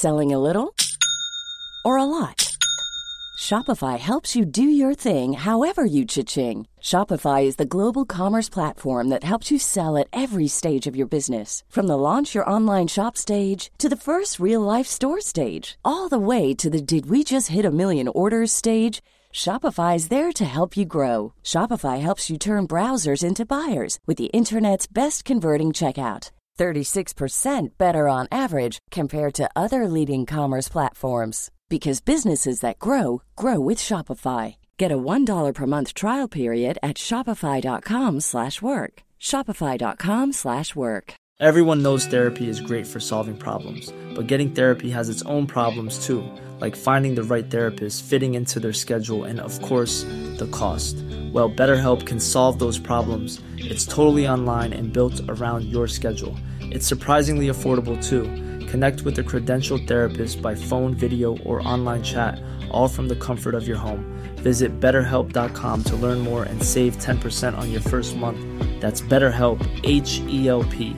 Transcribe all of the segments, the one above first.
Selling a little or a lot? Shopify helps you do your thing however you cha-ching. Shopify is the global commerce platform that helps you sell at every stage of your business. From the launch your online shop stage to the first real-life store stage, all the way to the did we just hit a million orders stage. Shopify is there to help you grow. Shopify helps you turn browsers into buyers with the internet's best converting checkout. 36% better on average compared to other leading commerce platforms. Because businesses that grow, grow with Shopify. Get a $1 per month trial period at shopify.com/work. Shopify.com/work. Everyone knows therapy is great for solving problems, but getting therapy has its own problems too, like finding the right therapist, fitting into their schedule, and of course, the cost. Well, BetterHelp can solve those problems. It's totally online and built around your schedule. It's surprisingly affordable too. Connect with a credentialed therapist by phone, video, or online chat, all from the comfort of your home. Visit BetterHelp.com to learn more and save 10% on your first month. That's BetterHelp, H-E-L-P.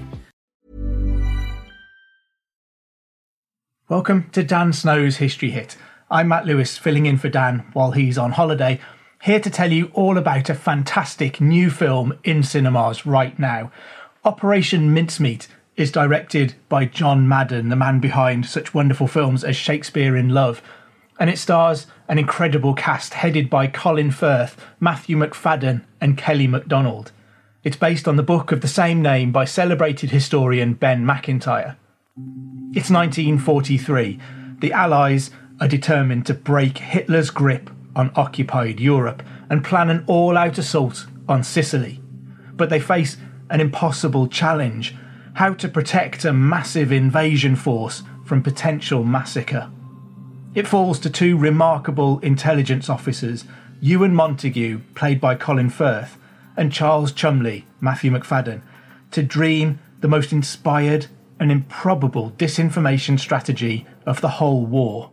Welcome to Dan Snow's History Hit. I'm Matt Lewis, filling in for Dan while he's on holiday, here to tell you all about a fantastic new film in cinemas right now. Operation Mincemeat is directed by John Madden, the man behind such wonderful films as Shakespeare in Love, and it stars an incredible cast headed by Colin Firth, Matthew McFadden and Kelly MacDonald. It's based on the book of the same name by celebrated historian Ben Macintyre. It's 1943. The Allies are determined to break Hitler's grip on occupied Europe and plan an all-out assault on Sicily. But they face an impossible challenge: how to protect a massive invasion force from potential massacre. It falls to two remarkable intelligence officers, Ewan Montague, played by Colin Firth, and Charles Chumley, Matthew McFadden, to dream the most inspired and improbable disinformation strategy of the whole war.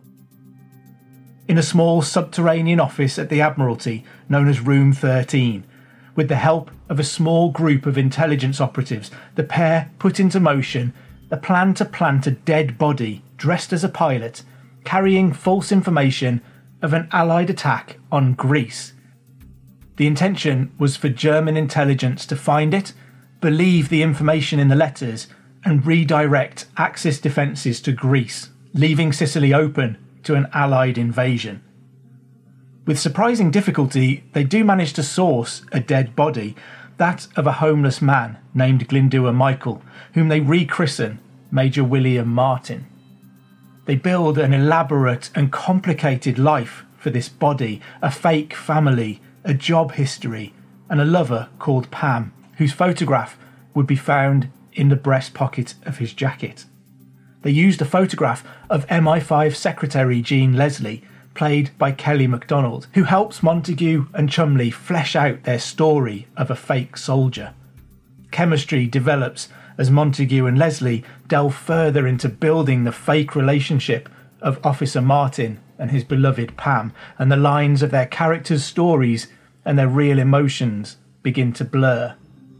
In a small subterranean office at the Admiralty, known as Room 13, with the help of a small group of intelligence operatives, the pair put into motion a plan to plant a dead body dressed as a pilot, carrying false information of an Allied attack on Greece. The intention was for German intelligence to find it, believe the information in the letters, and redirect Axis defences to Greece, leaving Sicily open to an Allied invasion. With surprising difficulty, they do manage to source a dead body, that of a homeless man named Glyndŵr Michael, whom they rechristen Major William Martin. They build an elaborate and complicated life for this body, a fake family, a job history, and a lover called Pam, whose photograph would be found in the breast pocket of his jacket. They used a photograph of MI5 Secretary Jean Leslie, played by Kelly MacDonald, who helps Montague and Chumley flesh out their story of a fake soldier. Chemistry develops as Montague and Leslie delve further into building the fake relationship of Officer Martin and his beloved Pam, and the lines of their characters' stories and their real emotions begin to blur.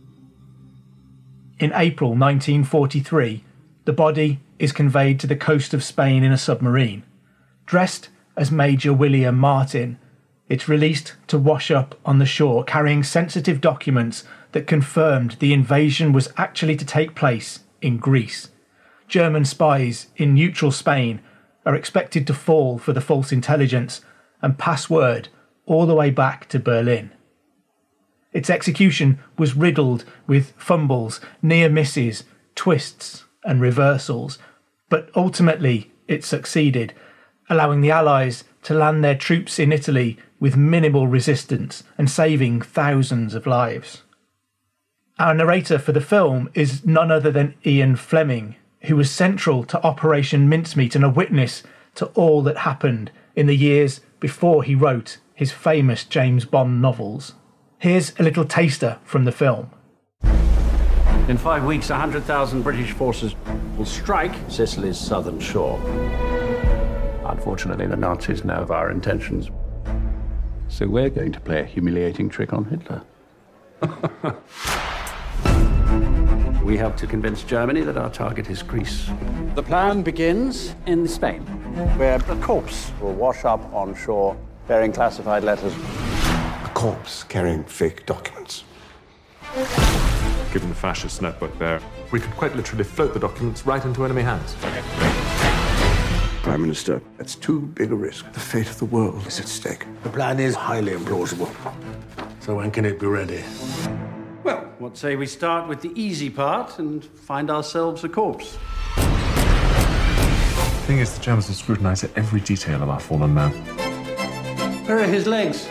In April 1943, the body is conveyed to the coast of Spain in a submarine. Dressed as Major William Martin, it's released to wash up on the shore, carrying sensitive documents that confirmed the invasion was actually to take place in Greece. German spies in neutral Spain are expected to fall for the false intelligence and pass word all the way back to Berlin. Its execution was riddled with fumbles, near misses, twists and reversals, but ultimately it succeeded, allowing the Allies to land their troops in Italy with minimal resistance and saving thousands of lives. Our narrator for the film is none other than Ian Fleming, who was central to Operation Mincemeat and a witness to all that happened in the years before he wrote his famous James Bond novels. Here's a little taster from the film. In 5 weeks, 100,000 British forces will strike Sicily's southern shore. Unfortunately, the Nazis know of our intentions. So we're going to play a humiliating trick on Hitler. We have to convince Germany that our target is Greece. The plan begins in Spain, Where a corpse will wash up on shore bearing classified letters. A corpse carrying fake documents. Given the fascist network there, we could quite literally float the documents right into enemy hands. Prime Minister, that's too big a risk. The fate of the world is at stake. The plan is highly implausible. So when can it be ready? Well, what say we start with the easy part and find ourselves a corpse? The thing is, the Germans will scrutinize every detail of our fallen man. Where are his legs?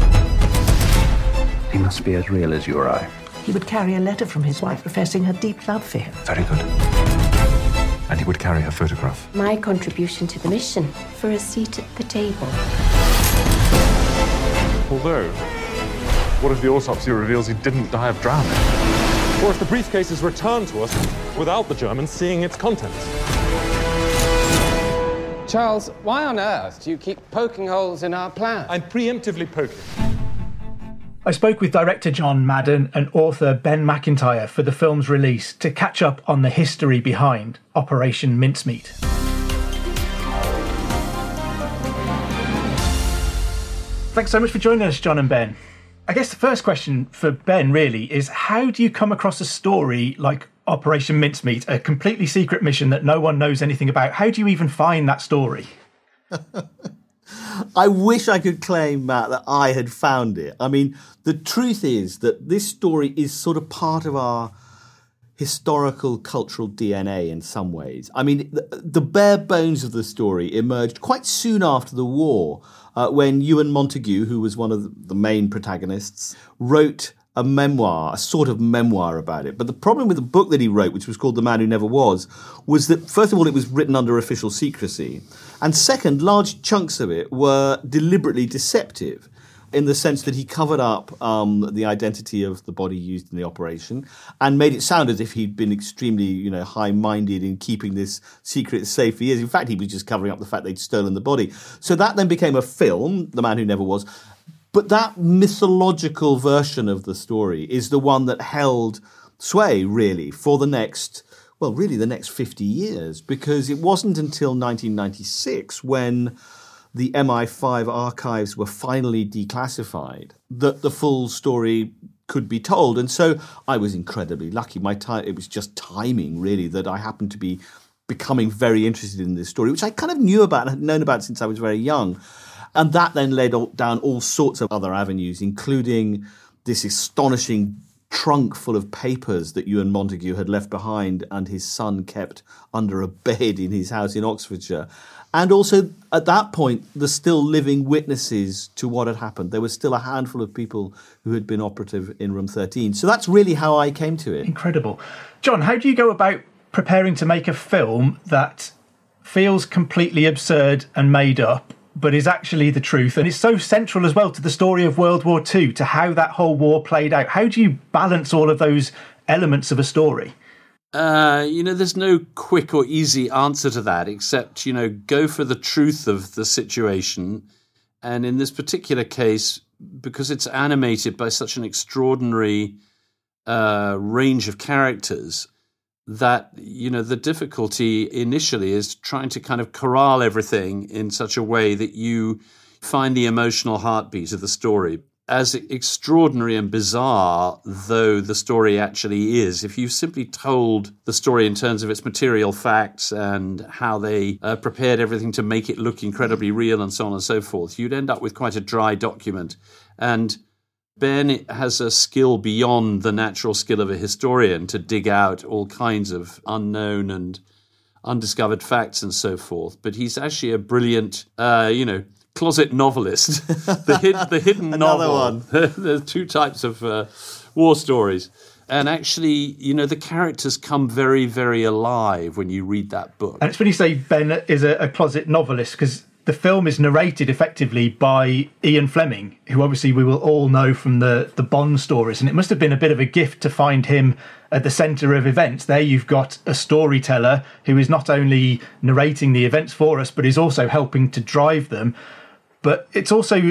He must be as real as you or I. He would carry a letter from his wife professing her deep love for him. Very good. And he would carry her photograph. My contribution to the mission for a seat at the table. Although, what if the autopsy reveals he didn't die of drowning? Or if the briefcase is returned to us without the Germans seeing its contents? Charles, why on earth do you keep poking holes in our plan? I'm preemptively poking. I spoke with director John Madden and author Ben McIntyre for the film's release to catch up on the history behind Operation Mincemeat. Thanks so much for joining us, John and Ben. I guess the first question for Ben really is, how do you come across a story like Operation Mincemeat, a completely secret mission that no one knows anything about? How do you even find that story? I wish I could claim, Matt, that I had found it. I mean, the truth is that this story is sort of part of our historical cultural DNA in some ways. I mean, the bare bones of the story emerged quite soon after the war, when Ewan Montagu, who was one of the main protagonists, wrote a memoir, a sort of memoir about it. But the problem with the book that he wrote, which was called The Man Who Never Was that, first of all, it was written under official secrecy. And second, large chunks of it were deliberately deceptive in the sense that he covered up the identity of the body used in the operation and made it sound as if he'd been extremely, high-minded in keeping this secret safe for years. In fact, he was just covering up the fact they'd stolen the body. So that then became a film, The Man Who Never Was. But that mythological version of the story is the one that held sway, really, for the next 50 years, because it wasn't until 1996 when the MI5 archives were finally declassified that the full story could be told. And so I was incredibly lucky. It was just timing, really, that I happened to be becoming very interested in this story, which I kind of knew about and had known about since I was very young. And that then led down all sorts of other avenues, including this astonishing trunk full of papers that Ewan Montagu had left behind and his son kept under a bed in his house in Oxfordshire. And also, at that point, the still living witnesses to what had happened. There was still a handful of people who had been operative in Room 13. So that's really how I came to it. Incredible. John, how do you go about preparing to make a film that feels completely absurd and made up, but is actually the truth, and it's so central as well to the story of World War II, to how that whole war played out? How do you balance all of those elements of a story? There's no quick or easy answer to that, except, go for the truth of the situation. And in this particular case, because it's animated by such an extraordinary range of characters, that, the difficulty initially is trying to kind of corral everything in such a way that you find the emotional heartbeat of the story. As extraordinary and bizarre though the story actually is, if you simply told the story in terms of its material facts and how they prepared everything to make it look incredibly real and so on and so forth, you'd end up with quite a dry document. And Ben has a skill beyond the natural skill of a historian to dig out all kinds of unknown and undiscovered facts and so forth. But he's actually a brilliant, closet novelist. The hidden Another novel. one. There's two types of war stories. And actually, the characters come very, very alive when you read that book. And it's when you say Ben is a closet novelist, because the film is narrated effectively by Ian Fleming, who obviously we will all know from the Bond stories. And it must have been a bit of a gift to find him at the centre of events. There you've got a storyteller who is not only narrating the events for us, but is also helping to drive them. But it's also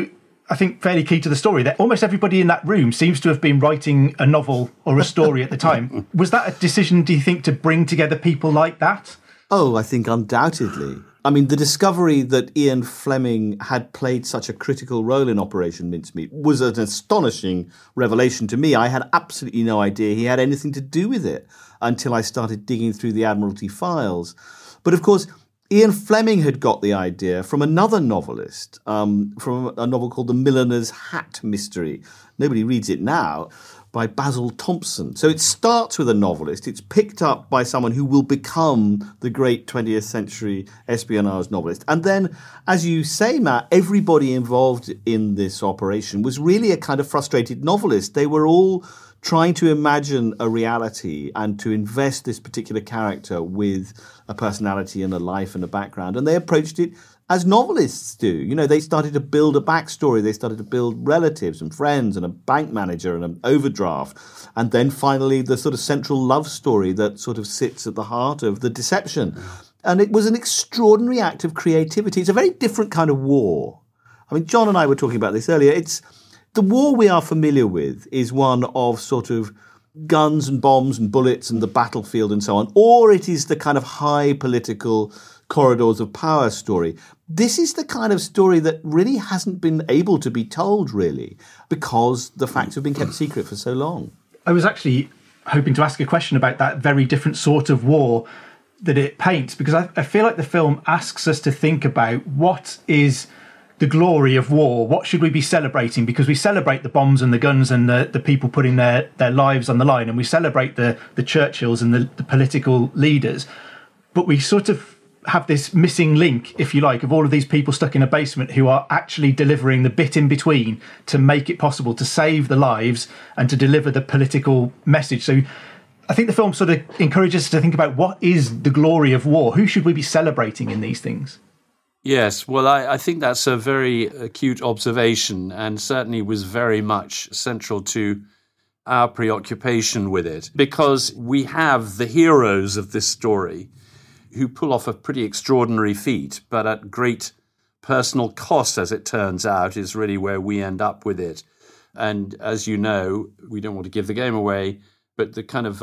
I think, fairly key to the story, that almost everybody in that room seems to have been writing a novel or a story at the time. Was that a decision, do you think, to bring together people like that? Oh, I think undoubtedly. I mean, the discovery that Ian Fleming had played such a critical role in Operation Mincemeat was an astonishing revelation to me. I had absolutely no idea he had anything to do with it until I started digging through the Admiralty files. But of course, Ian Fleming had got the idea from another novelist, from a novel called The Milliner's Hat Mystery. Nobody reads it now, by Basil Thompson. So it starts with a novelist. It's picked up by someone who will become the great 20th century espionage novelist. And then, as you say, Matt, everybody involved in this operation was really a kind of frustrated novelist. They were all trying to imagine a reality and to invest this particular character with a personality and a life and a background. And they approached it as novelists do. You know, they started to build a backstory. They started to build relatives and friends and a bank manager and an overdraft. And then finally the sort of central love story that sort of sits at the heart of the deception. And it was an extraordinary act of creativity. It's a very different kind of war. I mean, John and I were talking about this earlier. The war we are familiar with is one of sort of guns and bombs and bullets and the battlefield and so on, or it is the kind of high political corridors of power story. This is the kind of story that really hasn't been able to be told, really, because the facts have been kept secret for so long. I was actually hoping to ask a question about that very different sort of war that it paints, because I feel like the film asks us to think about what is the glory of war. What should we be celebrating? Because we celebrate the bombs and the guns and the people putting their lives on the line, and we celebrate the Churchills and the political leaders. But we sort of have this missing link, if you like, of all of these people stuck in a basement who are actually delivering the bit in between to make it possible to save the lives and to deliver the political message. So I think the film sort of encourages us to think about what is the glory of war? Who should we be celebrating in these things? Yes, well, I think that's a very acute observation and certainly was very much central to our preoccupation with it, because we have the heroes of this story who pull off a pretty extraordinary feat, but at great personal cost, as it turns out, is really where we end up with it. And as you know, we don't want to give the game away, but the kind of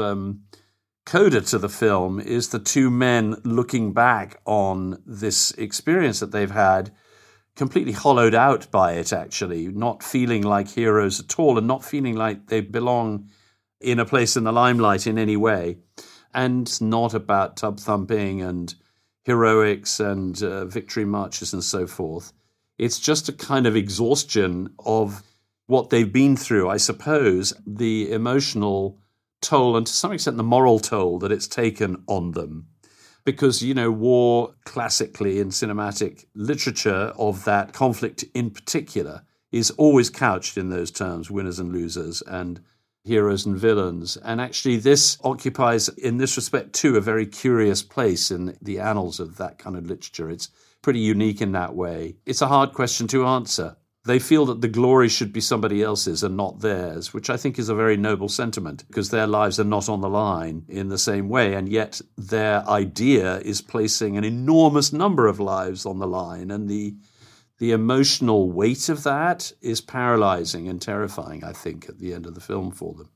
coda to the film is the two men looking back on this experience that they've had, completely hollowed out by it, actually, not feeling like heroes at all and not feeling like they belong in a place in the limelight in any way. And it's not about tub thumping and heroics and victory marches and so forth. It's just a kind of exhaustion of what they've been through, I suppose, the emotional toll and to some extent the moral toll that it's taken on them. Because, you know, war classically in cinematic literature of that conflict in particular is always couched in those terms, winners and losers and heroes and villains. And actually this occupies, in this respect too, a very curious place in the annals of that kind of literature. It's pretty unique in that way. It's a hard question to answer. They feel that the glory should be somebody else's and not theirs, which I think is a very noble sentiment, because their lives are not on the line in the same way, and yet their idea is placing an enormous number of lives on the line, and the emotional weight of that is paralyzing and terrifying, I think, at the end of the film for them.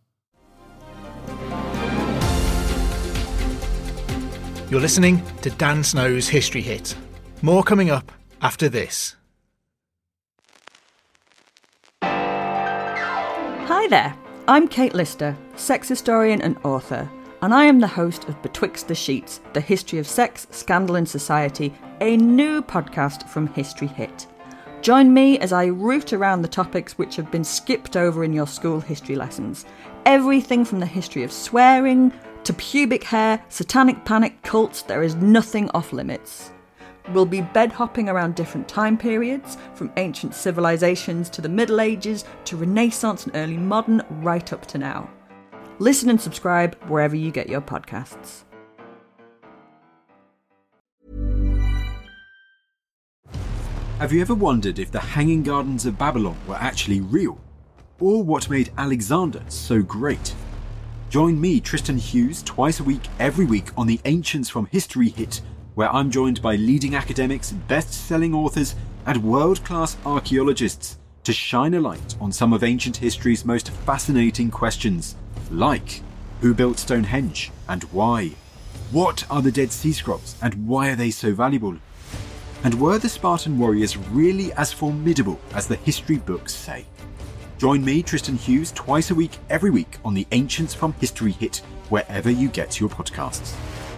You're listening to Dan Snow's History Hit. More coming up after this. Hi there, I'm Kate Lister, sex historian and author, and I am the host of Betwixt the Sheets, the history of sex, scandal and society, a new podcast from History Hit. Join me as I root around the topics which have been skipped over in your school history lessons. Everything from the history of swearing to pubic hair, satanic panic, cults, there is nothing off limits. We'll be bed hopping around different time periods, from ancient civilizations to the Middle Ages to Renaissance and early modern, right up to now. Listen and subscribe wherever you get your podcasts. Have you ever wondered if the Hanging Gardens of Babylon were actually real? Or what made Alexander so great? Join me, Tristan Hughes, twice a week, every week on the Ancients from History Hit, where I'm joined by leading academics, best-selling authors, and world-class archaeologists to shine a light on some of ancient history's most fascinating questions, like who built Stonehenge and why? What are the Dead Sea Scrolls and why are they so valuable? And were the Spartan warriors really as formidable as the history books say? Join me, Tristan Hughes, twice a week, every week on the Ancients from History Hit, wherever you get your podcasts.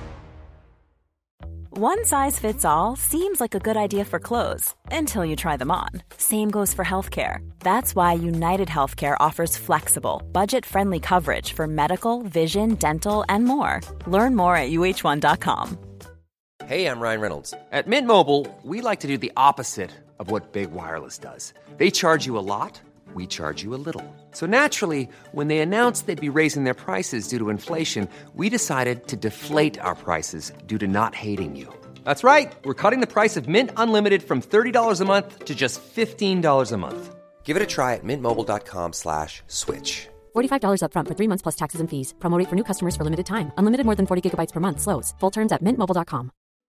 One size fits all seems like a good idea for clothes until you try them on. Same goes for healthcare. That's why United Healthcare offers flexible, budget-friendly coverage for medical, vision, dental, and more. Learn more at uh1.com. Hey, I'm Ryan Reynolds. At Mint Mobile, we like to do the opposite of what Big Wireless does. They charge you a lot, we charge you a little. So naturally, when they announced they'd be raising their prices due to inflation, we decided to deflate our prices due to not hating you. That's right. We're cutting the price of Mint Unlimited from $30 a month to just $15 a month. Give it a try at mintmobile.com/switch. $45 up front for 3 months plus taxes and fees. Promo rate for new customers for limited time. Unlimited more than 40 gigabytes per month. Slows full terms at mintmobile.com.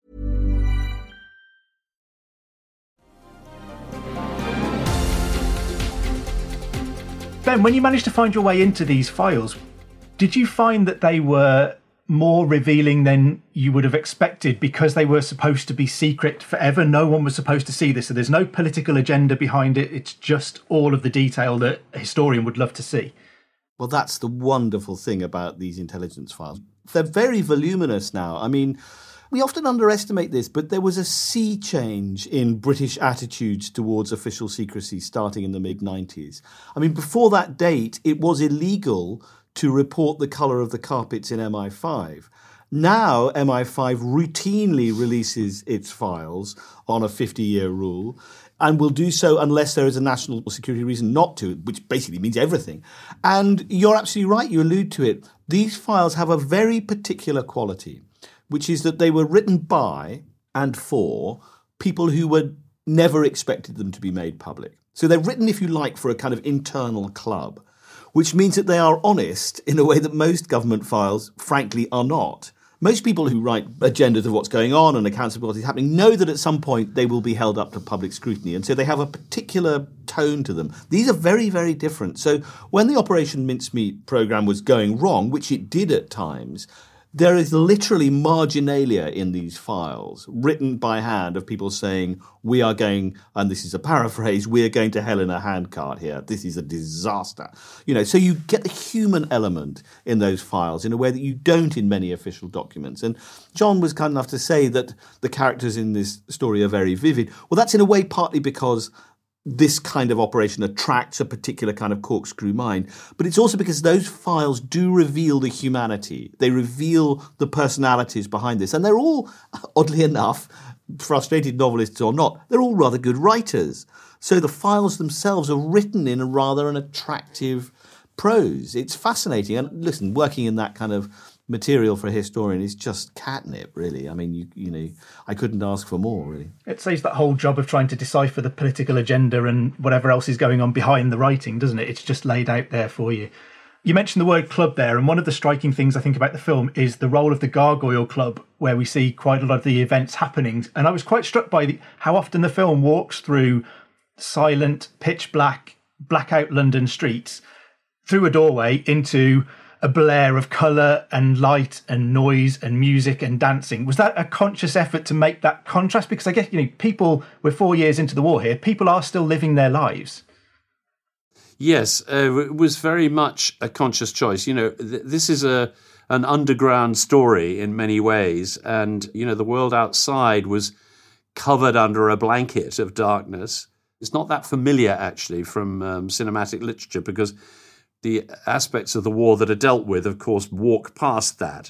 Ben, when you managed to find your way into these files, did you find that they were more revealing than you would have expected because they were supposed to be secret forever? No one was supposed to see this, so there's no political agenda behind it. It's just all of the detail that a historian would love to see. Well, that's the wonderful thing about these intelligence files. They're very voluminous now. I mean, we often underestimate this, but there was a sea change in British attitudes towards official secrecy starting in the mid-90s. I mean, before that date, it was illegal to report the colour of the carpets in MI5. Now, MI5 routinely releases its files on a 50-year rule and will do so unless there is a national security reason not to, which basically means everything. And you're absolutely right, you allude to it. These files have a very particular quality, which is that they were written by and for people who were never expected them to be made public. So they're written, if you like, for a kind of internal club, which means that they are honest in a way that most government files, frankly, are not. Most people who write agendas of what's going on and accounts of what is happening know that at some point they will be held up to public scrutiny, and so they have a particular tone to them. These are very, very different. So when the Operation Mincemeat programme was going wrong, which it did at times, there is literally marginalia in these files, written by hand, of people saying, we are going, and this is a paraphrase, we are going to hell in a handcart here. This is a disaster. You know, so you get the human element in those files in a way that you don't in many official documents. And John was kind enough to say that the characters in this story are very vivid. Well, that's in a way partly because this kind of operation attracts a particular kind of corkscrew mind. But it's also because those files do reveal the humanity. They reveal the personalities behind this. And they're all, oddly enough, frustrated novelists or not, they're all rather good writers. So the files themselves are written in an attractive prose. It's fascinating. And listen, working in that kind of material for a historian is just catnip, really. I mean, you know, I couldn't ask for more, really. It saves that whole job of trying to decipher the political agenda and whatever else is going on behind the writing, doesn't it? It's just laid out there for you. You mentioned the word club there, and one of the striking things I think about the film is the role of the Gargoyle Club, where we see quite a lot of the events happening. And I was quite struck by how often the film walks through silent, pitch black, blackout London streets, through a doorway into a blare of colour and light and noise and music and dancing. Was that a conscious effort to make that contrast? Because I guess, you know, people, we're 4 years into the war here, people are still living their lives. Yes, it was very much a conscious choice. You know, this is an underground story in many ways. And, you know, the world outside was covered under a blanket of darkness. It's not that familiar, actually, from cinematic literature, because the aspects of the war that are dealt with, of course, walk past that.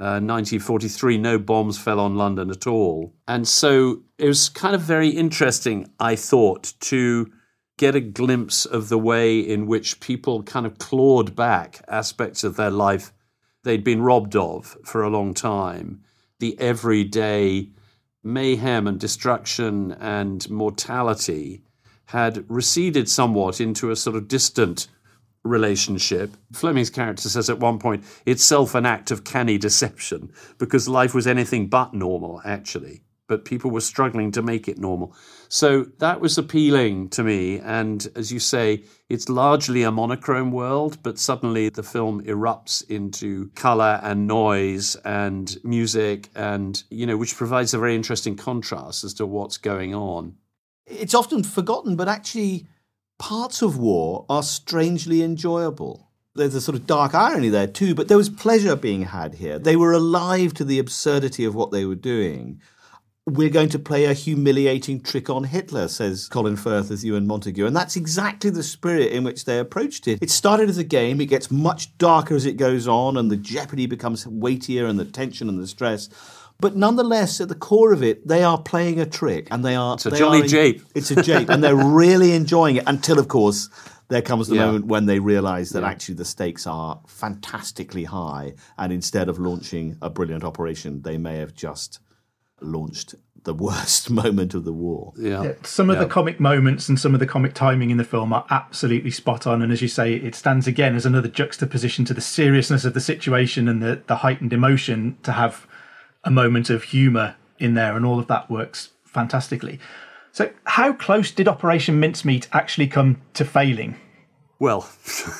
1943, no bombs fell on London at all. And so it was kind of very interesting, I thought, to get a glimpse of the way in which people kind of clawed back aspects of their life they'd been robbed of for a long time. The everyday mayhem and destruction and mortality had receded somewhat into a sort of distant relationship. Fleming's character says at one point, itself an act of canny deception, because life was anything but normal, actually. but people were struggling to make it normal. So that was appealing to me. And as you say, it's largely a monochrome world, but suddenly the film erupts into color and noise and music and, which provides a very interesting contrast as to what's going on. It's often forgotten, but actually parts of war are strangely enjoyable. There's a sort of dark irony there too, but there was pleasure being had here. They were alive to the absurdity of what they were doing. We're going to play a humiliating trick on Hitler, says Colin Firth as Ewan Montague. And that's exactly the spirit in which they approached it. It started as a game. It gets much darker as it goes on, and the jeopardy becomes weightier and the tension and the stress. But nonetheless, at the core of it, they are playing a trick. And it's a jolly jape. It's a jape. And they're really enjoying it until, of course, there comes the moment when they realise that actually the stakes are fantastically high, and instead of launching a brilliant operation, they may have just launched the worst moment of the war. Some of the comic moments and some of the comic timing in the film are absolutely spot on, and as you say, it stands again as another juxtaposition to the seriousness of the situation and the heightened emotion, to have a moment of humour in there, and all of that works fantastically. So how close did Operation Mincemeat actually come to failing? Well,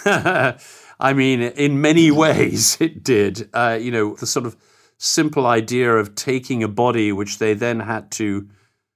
I mean, in many ways it did. The sort of simple idea of taking a body which they then had to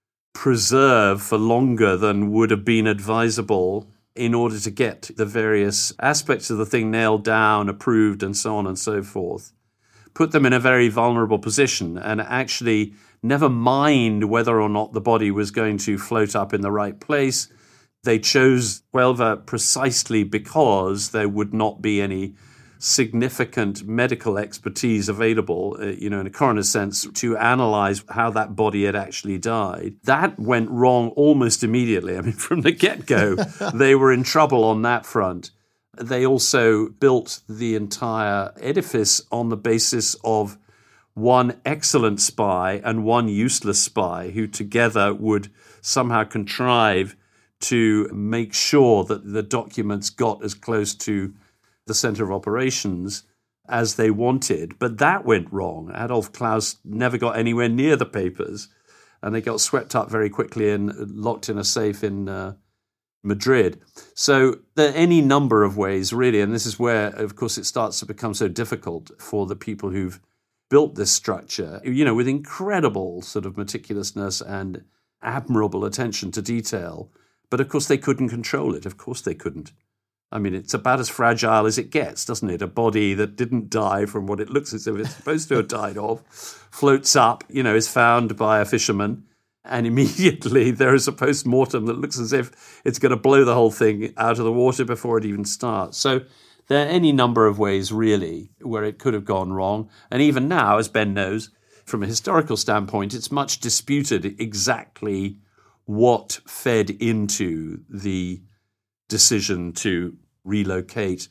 preserve for longer than would have been advisable in order to get the various aspects of the thing nailed down, approved, and so on and so forth, put them in a very vulnerable position, and actually never mind whether or not the body was going to float up in the right place. They chose Huelva precisely because there would not be any significant medical expertise available, in a coroner's sense, to analyze how that body had actually died. That went wrong almost immediately. I mean, from the get-go, they were in trouble on that front. They also built the entire edifice on the basis of one excellent spy and one useless spy who together would somehow contrive to make sure that the documents got as close to the center of operations as they wanted. But that went wrong. Adolf Klaus never got anywhere near the papers, and they got swept up very quickly and locked in a safe in Madrid. So there are any number of ways, really, and this is where, of course, it starts to become so difficult for the people who've built this structure, with incredible sort of meticulousness and admirable attention to detail. But of course they couldn't control it. Of course they couldn't. I mean, it's about as fragile as it gets, doesn't it? A body that didn't die from what it looks as if it's supposed to have died of, floats up, is found by a fisherman, and immediately there is a post-mortem that looks as if it's going to blow the whole thing out of the water before it even starts. So there are any number of ways, really, where it could have gone wrong. And even now, as Ben knows, from a historical standpoint, it's much disputed exactly what fed into the decision to relocate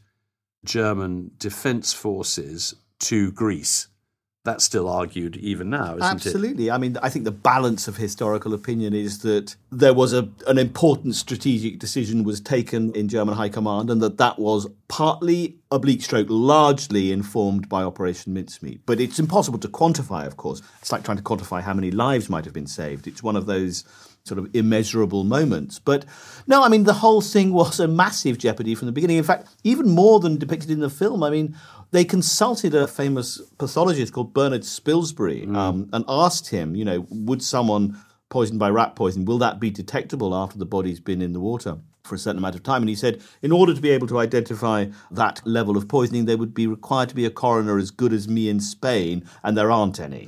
German defense forces to Greece. That's still argued even now, isn't it? Absolutely. I mean, I think the balance of historical opinion is that there was an important strategic decision was taken in German high command, and that was partly oblique stroke, largely informed by Operation Mincemeat. But it's impossible to quantify, of course. It's like trying to quantify how many lives might have been saved. It's one of those sort of immeasurable moments. But no, I mean, the whole thing was a massive jeopardy from the beginning. In fact, even more than depicted in the film. I mean, they consulted a famous pathologist called Bernard Spilsbury and asked him, would someone poisoned by rat poison, will that be detectable after the body's been in the water for a certain amount of time? And he said, in order to be able to identify that level of poisoning, there would be required to be a coroner as good as me in Spain, and there aren't any.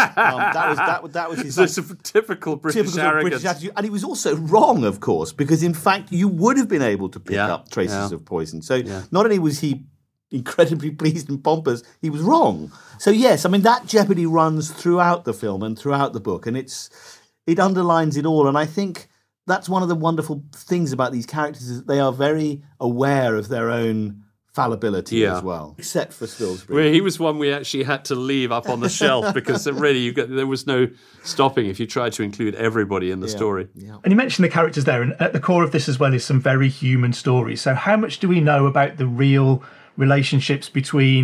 That was his... It's a typical British arrogance. Attitude. And he was also wrong, of course, because in fact you would have been able to pick up traces of poison. So not only was he incredibly pleased and pompous, he was wrong. So yes, I mean, that jeopardy runs throughout the film and throughout the book, and it underlines it all. And I think that's one of the wonderful things about these characters, is that they are very aware of their own fallibility as well, except for Spilsbury. Well, he was one we actually had to leave up on the shelf because really there was no stopping if you tried to include everybody in the story. Yeah. And you mentioned the characters there, and at the core of this as well is some very human stories. So how much do we know about the real relationships between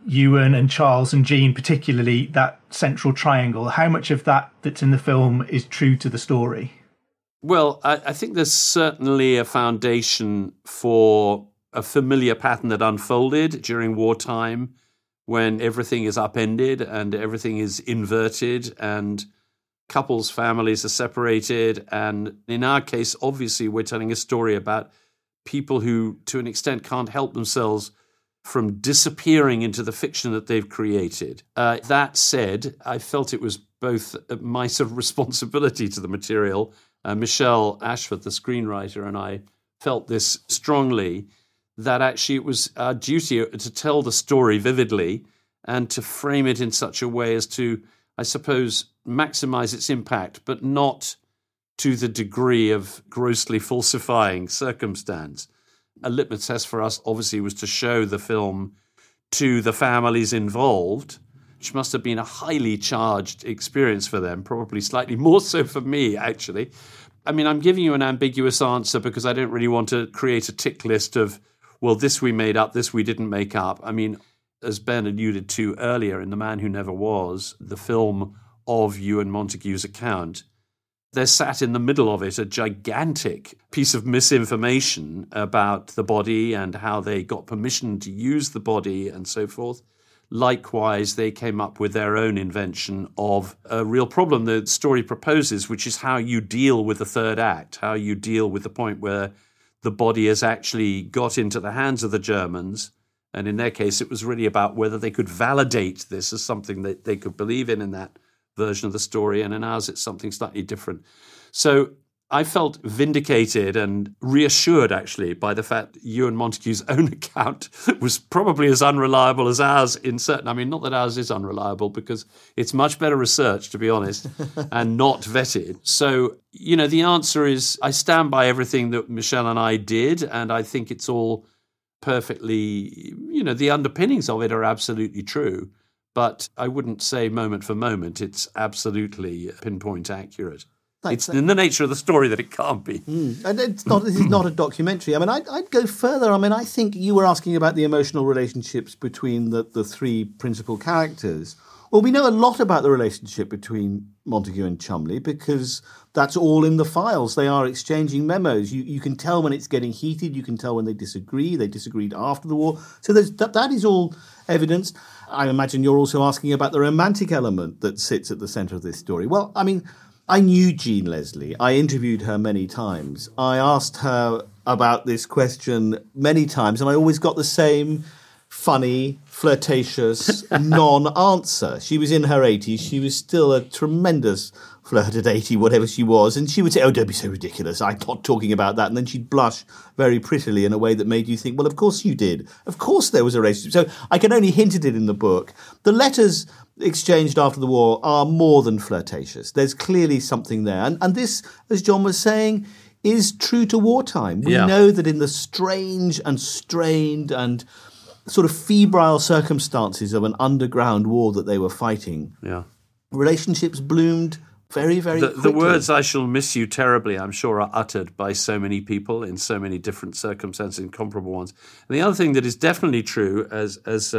Ewan and Charles and Jean, particularly that central triangle. How much of that's in the film is true to the story? Well, I think there's certainly a foundation for a familiar pattern that unfolded during wartime when everything is upended and everything is inverted and couples' families are separated. And in our case, obviously, we're telling a story about people who, to an extent, can't help themselves from disappearing into the fiction that they've created. That said, I felt it was both my sort of responsibility to the material. Michelle Ashford, the screenwriter, and I felt this strongly, that actually it was our duty to tell the story vividly and to frame it in such a way as to, I suppose, maximize its impact, but not to the degree of grossly falsifying circumstance. A litmus test for us, obviously, was to show the film to the families involved, which must have been a highly charged experience for them, probably slightly more so for me, actually. I mean, I'm giving you an ambiguous answer because I don't really want to create a tick list of, well, this we made up, this we didn't make up. I mean, as Ben alluded to earlier in The Man Who Never Was, the film of Ewan Montague's account, there sat in the middle of it a gigantic piece of misinformation about the body and how they got permission to use the body and so forth. Likewise, they came up with their own invention of a real problem the story proposes, which is how you deal with the third act, how you deal with the point where the body has actually got into the hands of the Germans. And in their case, it was really about whether they could validate this as something that they could believe in that version of the story. And in ours, it's something slightly different. So I felt vindicated and reassured, actually, by the fact that Ewan Montague's own account was probably as unreliable as ours in certain... I mean, not that ours is unreliable, because it's much better research, to be honest, and not vetted. So, you know, the answer is I stand by everything that Michelle and I did, and I think it's all perfectly... You know, the underpinnings of it are absolutely true, but I wouldn't say moment for moment it's absolutely pinpoint accurate. It's in the nature of the story that it can't be. And it's not. This is not a documentary. I mean, I'd go further. I mean, I think you were asking about the emotional relationships between the three principal characters. Well, we know a lot about the relationship between Montague and Cholmondeley because that's all in the files. They are exchanging memos. You can tell when it's getting heated. You can tell when they disagree. They disagreed after the war. So that is all evidence. I imagine you're also asking about the romantic element that sits at the centre of this story. Well, I mean, I knew Jean Leslie. I interviewed her many times. I asked her about this question many times, and I always got the same funny, flirtatious non-answer. She was in her 80s. She was still a tremendous flirt at 80, whatever she was. And she would say, oh, don't be so ridiculous. I'm not talking about that. And then she'd blush very prettily in a way that made you think, well, of course you did. Of course there was a relationship. So I can only hint at it in the book. The letters exchanged after the war are more than flirtatious. There's clearly something there. And this, as John was saying, is true to wartime. We know that in the strange and strained and sort of febrile circumstances of an underground war that they were fighting, relationships bloomed very, very quickly. The words "I shall miss you terribly," I'm sure, are uttered by so many people in so many different circumstances, incomparable ones. And the other thing that is definitely true, as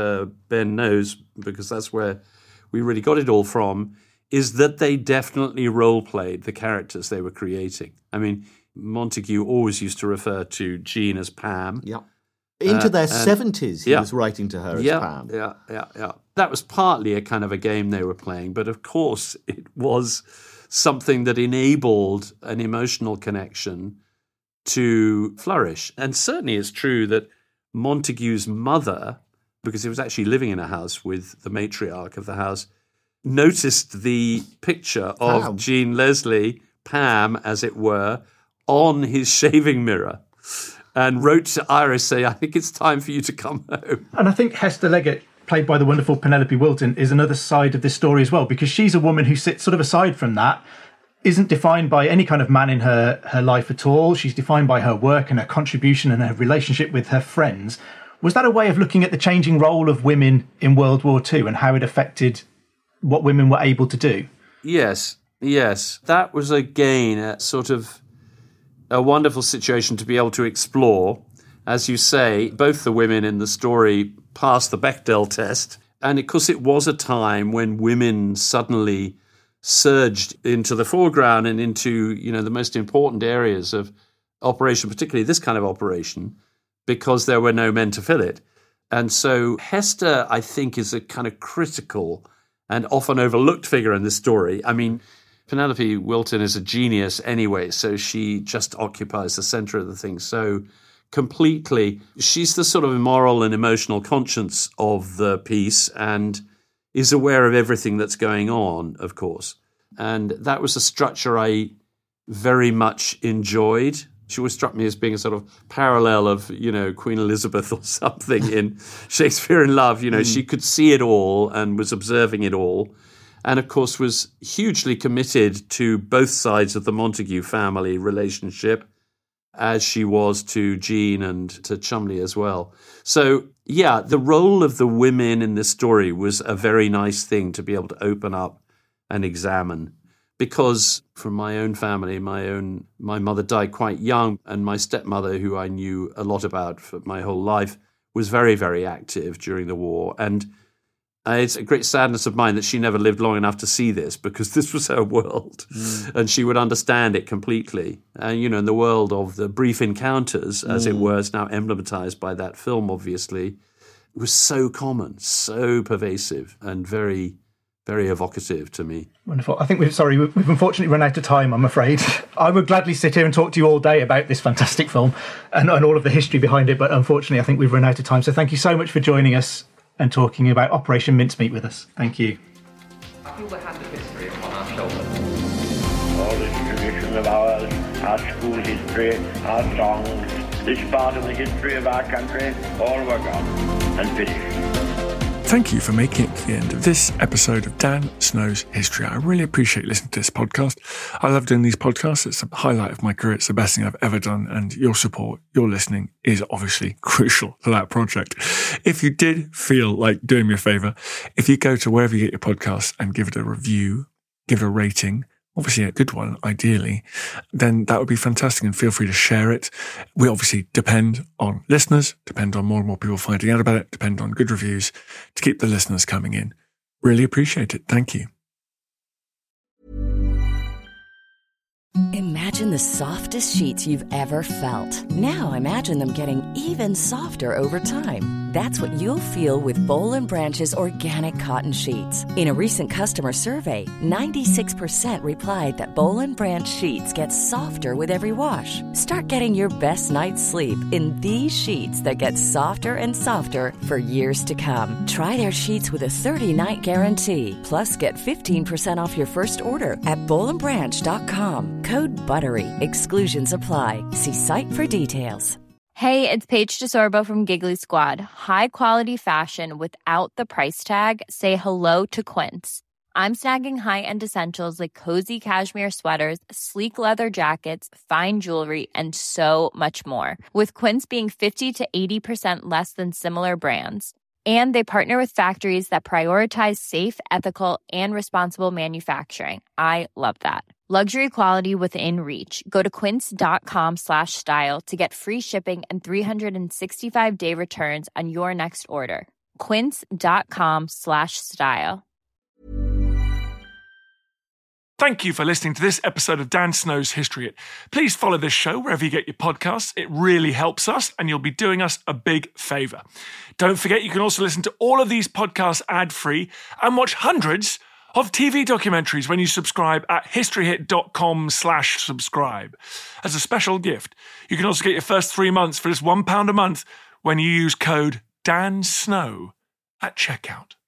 Ben knows, because that's where we really got it all from, is that they definitely role-played the characters they were creating. I mean, Montague always used to refer to Jean as Pam. Yeah. Into their 70s, he was writing to her as Pam. Yeah. That was partly a kind of a game they were playing, but of course it was something that enabled an emotional connection to flourish. And certainly it's true that Montague's mother, because he was actually living in a house with the matriarch of the house, noticed the picture of Jean Leslie, Pam, as it were, on his shaving mirror, and wrote to Iris saying, I think it's time for you to come home. And I think Hester Leggett, played by the wonderful Penelope Wilton, is another side of this story as well, because she's a woman who sits sort of aside from that, isn't defined by any kind of man in her life at all. She's defined by her work and her contribution and her relationship with her friends. Was that a way of looking at the changing role of women in World War II and how it affected what women were able to do? Yes. That was, again, a sort of a wonderful situation to be able to explore. As you say, both the women in the story passed the Bechdel test. And of course, it was a time when women suddenly surged into the foreground and into, the most important areas of operation, particularly this kind of operation, because there were no men to fill it. And so Hester, I think, is a kind of critical and often overlooked figure in this story. I mean, Penelope Wilton is a genius anyway, so she just occupies the center of the thing so completely. She's the sort of moral and emotional conscience of the piece and is aware of everything that's going on, of course. And that was a structure I very much enjoyed. She always struck me as being a sort of parallel of, Queen Elizabeth or something in Shakespeare in Love. She could see it all and was observing it all. And, of course, was hugely committed to both sides of the Montague family relationship, as she was to Jean and to Cholmondeley as well. So, yeah, the role of the women in this story was a very nice thing to be able to open up and examine. Because from my own family, my mother died quite young, and my stepmother, who I knew a lot about for my whole life, was very, very active during the war. And it's a great sadness of mine that she never lived long enough to see this, because this was her world, and she would understand it completely. And, in the world of the brief encounters, as it were, it's now emblematized by that film, obviously, it was so common, so pervasive, and very, very evocative to me. Wonderful. I think we've unfortunately run out of time, I'm afraid. I would gladly sit here and talk to you all day about this fantastic film and all of the history behind it, but unfortunately I think we've run out of time. So thank you so much for joining us and talking about Operation Mincemeat with us. Thank you. I feel we have the history upon our shoulders. All this tradition of ours, our school history, our songs, this part of the history of our country, all were gone and finished. Thank you for making it to the end of this episode of Dan Snow's History. I really appreciate listening to this podcast. I love doing these podcasts. It's a highlight of my career. It's the best thing I've ever done. And your support, your listening is obviously crucial to that project. If you did feel like doing me a favour, if you go to wherever you get your podcasts and give it a review, give it a rating, obviously a good one, ideally, then that would be fantastic, and feel free to share it. We obviously depend on listeners, depend on more and more people finding out about it, depend on good reviews to keep the listeners coming in. Really appreciate it. Thank you. Imagine the softest sheets you've ever felt. Now imagine them getting even softer over time. That's what you'll feel with Boll & Branch's organic cotton sheets. In a recent customer survey, 96% replied that Boll & Branch sheets get softer with every wash. Start getting your best night's sleep in these sheets that get softer and softer for years to come. Try their sheets with a 30-night guarantee. Plus, get 15% off your first order at bollandbranch.com. Code BUTTERY. Exclusions apply. See site for details. Hey, it's Paige DeSorbo from Giggly Squad. High quality fashion without the price tag. Say hello to Quince. I'm snagging high-end essentials like cozy cashmere sweaters, sleek leather jackets, fine jewelry, and so much more. With Quince being 50 to 80% less than similar brands. And they partner with factories that prioritize safe, ethical, and responsible manufacturing. I love that. Luxury quality within reach. Go to quince.com/style to get free shipping and 365-day returns on your next order. Quince.com/style. Thank you for listening to this episode of Dan Snow's History Hit. Please follow this show wherever you get your podcasts. It really helps us, and you'll be doing us a big favour. Don't forget, you can also listen to all of these podcasts ad-free and watch hundreds of TV documentaries when you subscribe at historyhit.com/subscribe. As a special gift, you can also get your first 3 months for just £1 a month when you use code DANSNOW at checkout.